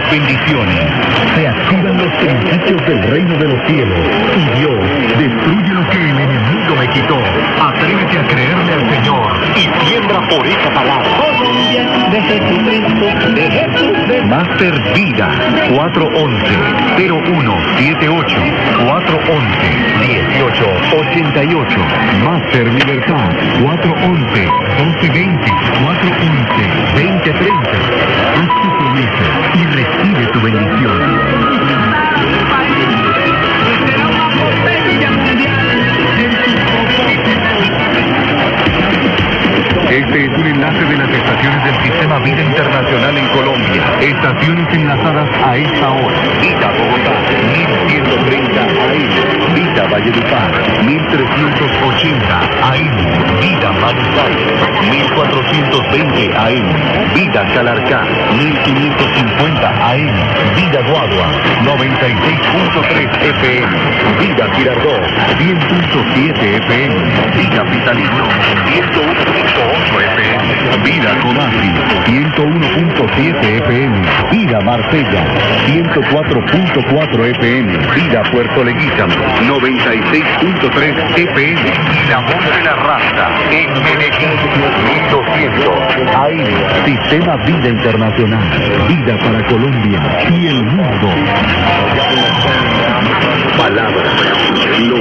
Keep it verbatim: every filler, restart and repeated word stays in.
bendiciones. Se activan los principios del reino de los cielos. Y Dios destruye lo que el enemigo me quitó. Atrévete a creerle al Señor y siembra por esa palabra. Colombia de Jesucristo, de Jesús de... Master Vida, cuatro once, cero uno siete ocho, cuatro once, dieciocho ochenta y ocho. Master Libertad, cuatro once, doce veinte, cuatro once, veinte treinta. Haz tu promesa y recibe tu bendición. Este es un enlace de las estaciones del Sistema Vida Internacional en Colombia. Estaciones enlazadas a esta hora. Vida Bogotá, mil ciento treinta A M. Vida Valledupar, mil trescientos ochenta A M. Vida Manizales, mil cuatrocientos veinte A M. Vida Calarcá, mil quinientos cincuenta A M. Vida Guagua, noventa y seis punto tres F M. Vida Girardot, cien punto siete F M. Vida Vitalino, ciento uno punto ocho F M. Vida Conakry, ciento uno punto siete F M. Vida Marsella, ciento cuatro punto cuatro F M. Vida Puerto Leguízamo, noventa y seis punto tres F M. La voz de la raza, en Medellín, mil doscientos A M. Sistema Vida Internacional. Vida para Colombia y el mundo. Palabra.